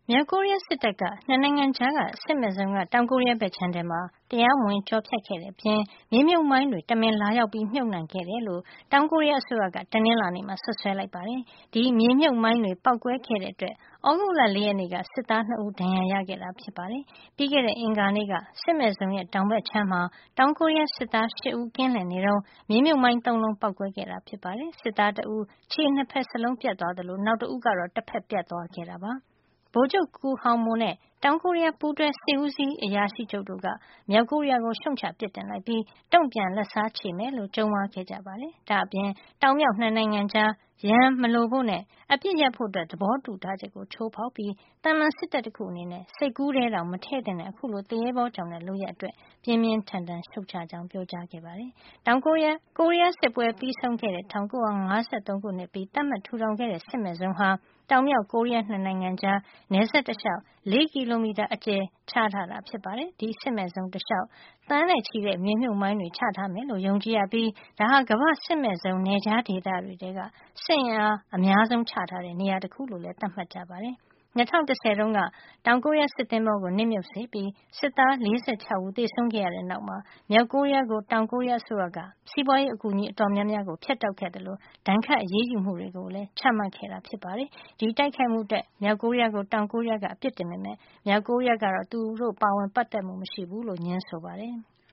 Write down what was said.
မြောက်ကိုရီးယားစစ်တပ်က နှစ်နိုင်ငံကြားက စစ်မဲ့ဇုံက တောင်ကိုရီးယားဘက်ခြမ်းထဲမှာ တရားမဝင်ကျော်ဖြတ်ခဲ့တဲ့အပြင် မြေမြှုပ်မိုင်းတွေ တမင်လာရောက်မြှုပ်နှံခဲ့တယ်လို့ တောင်ကိုရီးယားအစိုးရက တနင်္လာနေ့မှာ စွပ်စွဲလိုက်ပါတယ်။ ဒီမြေမြှုပ်မိုင်းတွေ ပေါက်ကွဲခဲ့တဲ့အတွက် သြဂုတ်လ 4 ရက်နေ့က စစ်သား 2 ဦး ဒဏ်ရာရခဲ့တာ ဖြစ်ပါတယ်။ ပြီးခဲ့တဲ့ အင်္ဂါနေ့က စစ်မဲ့ဇုံရဲ့ တောင်ဘက်ခြမ်းမှာ တောင်ကိုရီးယားစစ်သား 8 ဦး ကင်းလှည့်နေတုန်း မြေမြှုပ်မိုင်း 3 လုံး ပေါက်ကွဲခဲ့တာ ဖြစ်ပါတယ်။ စစ်သားတဦး ခြေ 2 ဖက်စလုံးပြတ်သွားသလို နောက်တဦးကတော့ တဖက်ပြတ်သွားခဲ့တာပါ။ ဗိုလ်ချုပ် Koo Han-mo နဲ့ တောင်ကိုရီးယား ပူးတွဲစစ်ဦးစီးအရာရှိချုပ်တို့က မြောက်ကိုရီးယားကို ရှုတ်ချပြစ်တင်လိုက်ပြီး တုံ့ပြန်လက်စားချေမယ်လို့ ကြုံးဝါးခဲ့ကြပါတယ်။ ဒါ့အပြင် တောင်မြောက် နှစ်နိုင်ငံကြား ရန်မလိုဖို့နဲ့ အပစ်ရပ်ဖို့ သဘောတူထားချက်ကို ချိုးဖေါက်ပြီး သာမန်စစ်တပ်တခုအနေနဲ့ စိတ်ကူးထဲတောင် မထည့်သင့်တဲ့ အခုလို သူရဲဘောကြောင်တဲ့ လုပ်ရပ်အတွက် ပြင်းပြင်းထန်ထန် ရှုတ်ချကြောင်း ပြောကြားခဲ့ပါတယ်။ ကိုရီးယားစစ်ပွဲပြီးဆုံးခဲ့တဲ့ ၁၉၅၃ ခုနှစ်အပြီး သတ်မှတ်ထူထောင်ခဲ့တဲ့ စစ်မဲ့ဇုံဟာ တောင်မြောက် ကိုရီးယား နှစ်နိုင်ငံကြား နယ်စပ်တလျှောက် 4 ကီလိုမီတာ အကျယ်ချထားတာ ဖြစ်ပါတယ်။ ဒီစစ်မဲ့ဇုံတလျှောက် သန်းနဲ့ချီတဲ့ မြေမြှုပ်မိုင်းတွေ ချထားမယ်လို့ ယုံကြည်ရပြီး ဒါဟာ ကမ္ဘာ့စစ်မဲ့ဇုံ နယ်ခြားဒေသတွေထဲက စစ်အင်အားအများဆုံးချထားတဲ့ နေရာတခုလို့လည်း သတ်မှတ်ကြပါတယ်။ ၂၀၁၀ တုန်းက တောင်ကိုရီးယား စစ်သင်္ဘောကို နစ်မြုပ်စေပြီး စစ်သား 46 ဦး သေဆုံးခဲ့ရတဲ့နောက်မှာ မြောက်ကိုရီးယားကို တောင်ကိုရီးယားအစိုးရက စီးပွါးရေးအကူအညီ အတော်များများကို ဖြတ်တောက်ခဲ့သလို ဒဏ်ခတ်အရေးယူမှုတွေလည်း ချမှတ်ခဲ့တာ ဖြစ်ပါတယ်။ ဒီတိုက်ခိုက်မှုအတွက် မြောက်ကိုရီးယားကို တောင်ကိုရီးယားက အပြစ်တင်ပေမယ့် မြောက်ကိုရီးယားကတော့ သူတို့ ပါဝင်ပတ်သက်မှု မရှိဘူးလို့ ငြင်းဆိုပါတယ်။